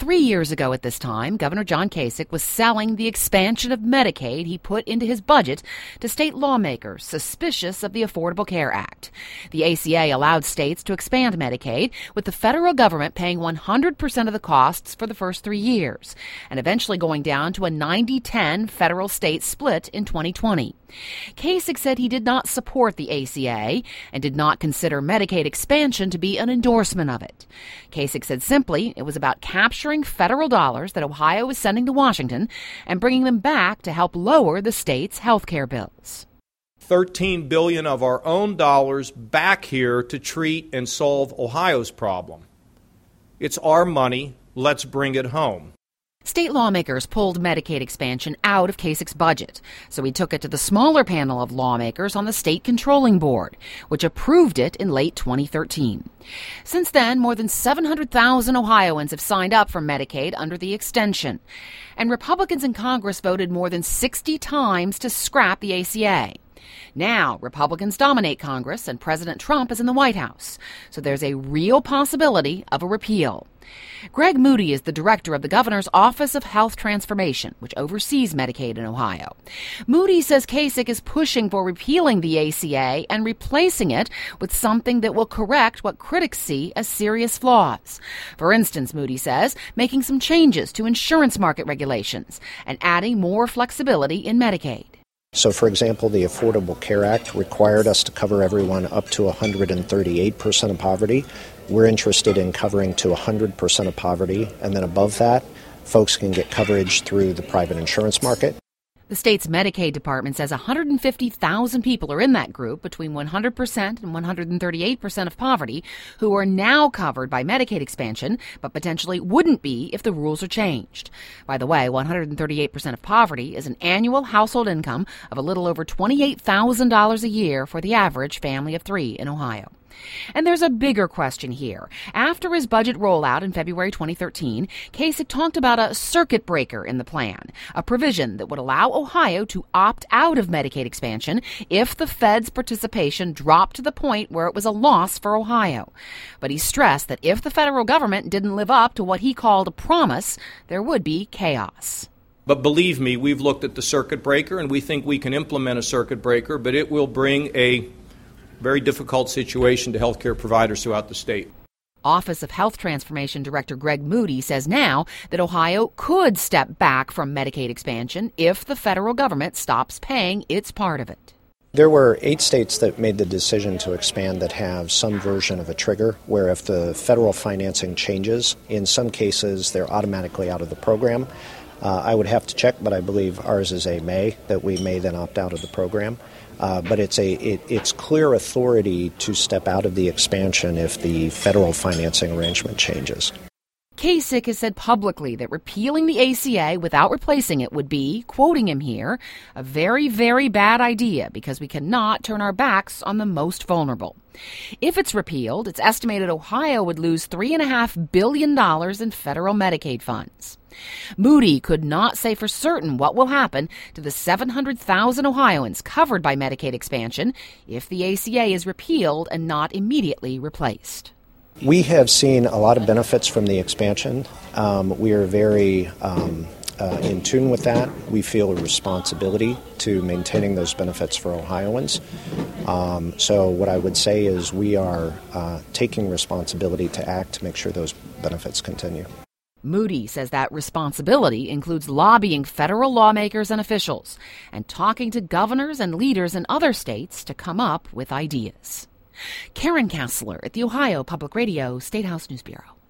3 years ago at this time, Governor John Kasich was selling the expansion of Medicaid he put into his budget to state lawmakers suspicious of the Affordable Care Act. The ACA allowed states to expand Medicaid, with the federal government paying 100% of the costs for the first 3 years, and eventually going down to a 90-10 federal-state split in 2020. Kasich said he did not support the ACA and did not consider Medicaid expansion to be an endorsement of it. Kasich said simply it was about capturing federal dollars that Ohio is sending to Washington and bringing them back to help lower the state's health care bills. $13 billion of our own dollars back here to treat and solve Ohio's problem. It's our money. Let's bring it home. State lawmakers pulled Medicaid expansion out of Kasich's budget, so he took it to the smaller panel of lawmakers on the State Controlling Board, which approved it in late 2013. Since then, more than 700,000 Ohioans have signed up for Medicaid under the extension, and Republicans in Congress voted more than 60 times to scrap the ACA. Now, Republicans dominate Congress, and President Trump is in the White House, so there's a real possibility of a repeal. Greg Moody is the director of the governor's Office of Health Transformation, which oversees Medicaid in Ohio. Moody says Kasich is pushing for repealing the ACA and replacing it with something that will correct what critics see as serious flaws. For instance, Moody says, making some changes to insurance market regulations and adding more flexibility in Medicaid. So, for example, the Affordable Care Act required us to cover everyone up to 138% of poverty. We're interested in covering to 100% of poverty, and then above that, folks can get coverage through the private insurance market. The state's Medicaid department says 150,000 people are in that group between 100% and 138% of poverty who are now covered by Medicaid expansion, but potentially wouldn't be if the rules are changed. By the way, 138% of poverty is an annual household income of a little over $28,000 a year for the average family of 3 in Ohio. And there's a bigger question here. After his budget rollout in February 2013, Kasich talked about a circuit breaker in the plan, a provision that would allow Ohio to opt out of Medicaid expansion if the Fed's participation dropped to the point where it was a loss for Ohio. But he stressed that if the federal government didn't live up to what he called a promise, there would be chaos. But believe me, we've looked at the circuit breaker, and we think we can implement a circuit breaker, but it will bring a very difficult situation to healthcare providers throughout the state. Office of Health Transformation Director Greg Moody says now that Ohio could step back from Medicaid expansion if the federal government stops paying its part of it. There were 8 states that made the decision to expand that have some version of a trigger, where if the federal financing changes, in some cases they're automatically out of the program. I would have to check, but I believe ours is a may, that we may then opt out of the program. But it's clear authority to step out of the expansion if the federal financing arrangement changes. Kasich has said publicly that repealing the ACA without replacing it would be, quoting him here, a very, very bad idea because we cannot turn our backs on the most vulnerable. If it's repealed, it's estimated Ohio would lose $3.5 billion in federal Medicaid funds. Moody could not say for certain what will happen to the 700,000 Ohioans covered by Medicaid expansion if the ACA is repealed and not immediately replaced. We have seen a lot of benefits from the expansion. We are very in tune with that. We feel a responsibility to maintaining those benefits for Ohioans. So what I would say is we are taking responsibility to act to make sure those benefits continue. Moody says that responsibility includes lobbying federal lawmakers and officials and talking to governors and leaders in other states to come up with ideas. Karen Kassler at the Ohio Public Radio State House News Bureau.